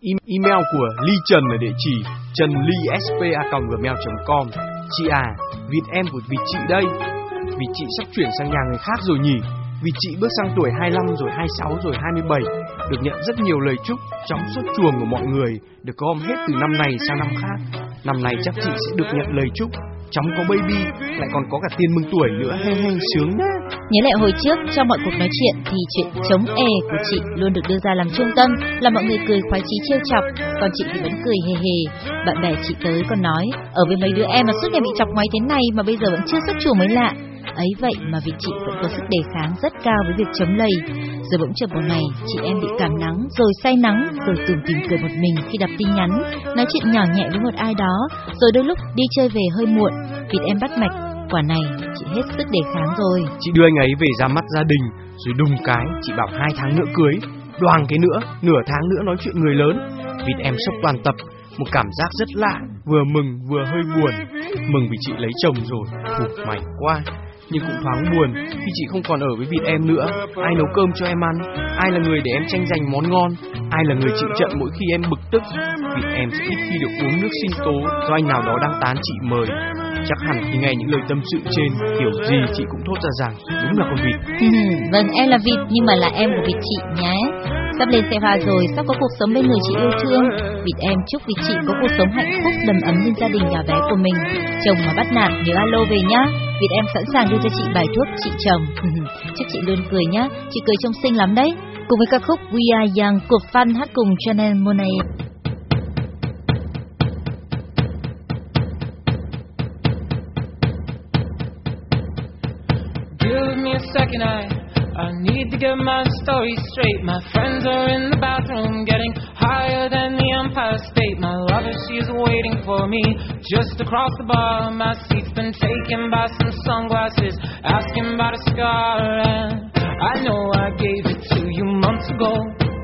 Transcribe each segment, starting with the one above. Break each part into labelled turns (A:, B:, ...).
A: Email của Ly Trần ở địa chỉ trần.ly@spa.gmail.com. Chị à, vịt em của vịt chị đây. Vịt chị sắp chuyển sang nhà người khác rồi nhỉ? Vịt chị bước sang tuổi 25 rồi 26 rồi 27, được nhận rất nhiều lời chúc chóng xuất chuồng của mọi người, được gom hết từ năm này sang năm khác. Năm này chắc chị sẽ được nhận lời chúc chóng có baby, lại còn có cả tiền mừng tuổi nữa, he he, sướng nhá.
B: Nhớ lại hồi trước trong mọi cuộc nói chuyện thì chuyện chống của chị luôn được đưa ra làm trung tâm, làm mọi người cười khoái chí trêu chọc, còn chị thì vẫn cười hề hề. Bạn bè chị tới còn nói, ở với mấy đứa em mà suốt ngày bị chọc ngoáy thế này mà bây giờ vẫn chưa xuất chuồng mới lạ. Ấy vậy mà vì chị vẫn có sức đề kháng rất cao với việc chống lây. Rồi bỗng chợt một ngày, chị em bị cảm nắng, rồi say nắng, rồi tủm tỉm cười một mình khi đọc tin nhắn, nói chuyện nhỏ nhẹ với một ai đó, rồi đôi lúc đi chơi về hơi muộn, vịt em bắt mạch. Quả này, chị hết sức đề kháng rồi.
A: Chị đưa anh ấy về ra mắt gia đình, rồi đùng cái, chị bảo 2 tháng nữa cưới, đoàng cái nữa, nửa tháng nữa nói chuyện người lớn. Vịt em sốc toàn tập, một cảm giác rất lạ, vừa mừng vừa hơi buồn. Mừng vì chị lấy chồng rồi, may quá. Nhưng cũng thoáng buồn khi chị không còn ở với vịt em nữa. Ai nấu cơm cho em ăn? Ai là người để em tranh giành món ngon? Ai là người chịu trận mỗi khi em bực tức? Vịt em sẽ ít khi được uống nước sinh tố do anh nào đó đang tán chị mời. Chắc hẳn khi nghe những lời tâm sự trên, kiểu gì chị cũng thốt ra rằng đúng là con vịt.
B: Vâng, em là vịt nhưng mà là em của vịt chị nhé. Sắp lên xe hoa rồi, sắp có cuộc sống bên người chị yêu thương. Vịt em chúc vịt chị có cuộc sống hạnh phúc đầm ấm như gia đình nhỏ bé của mình. Chồng mà bắt nạt nhớ alo về nhá. Vịt em sẵn sàng đưa cho chị bài thuốc trị chồng. Chúc chị luôn cười nhá, chị cười trông xinh lắm đấy. Cùng với ca khúc We Are Young của Fun hát cùng Janelle Monáe.
C: Give me a second, I need to get my story straight. My friends are in the bathroom getting higher than the Empire State. My lover, she's waiting for me just across the bar. My seat's been taken by some sunglasses asking about a scar. And I know I gave it to you months ago.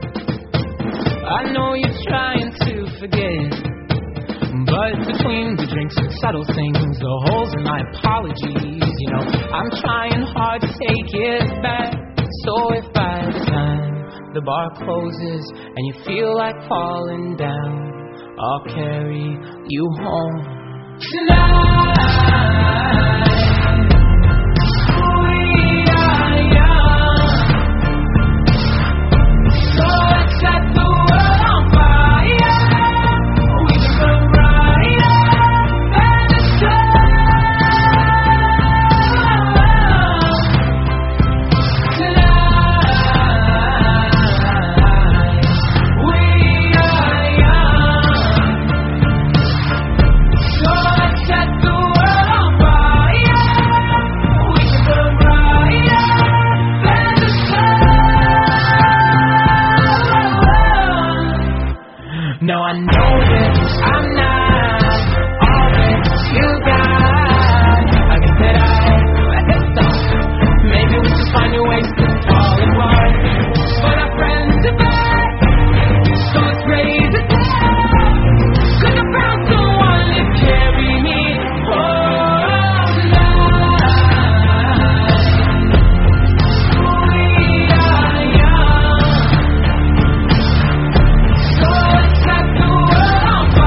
C: I know you're trying to forget, but between the drinks and subtle things, the holes in my apologies, you know, I'm trying hard to take it back. So if by the time the bar closes and you feel like falling down, I'll carry you home tonight. Now I know that I'm not all that you got. I guess that I thought maybe we just find new ways to fall in love. But our friends are back, so let's raise it down. 'Cause I found someone to carry me all night. We are young, so let's set the world on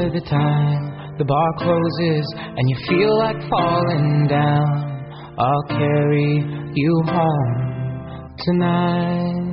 C: by the time the bar closes and you feel like falling down, I'll carry you home tonight.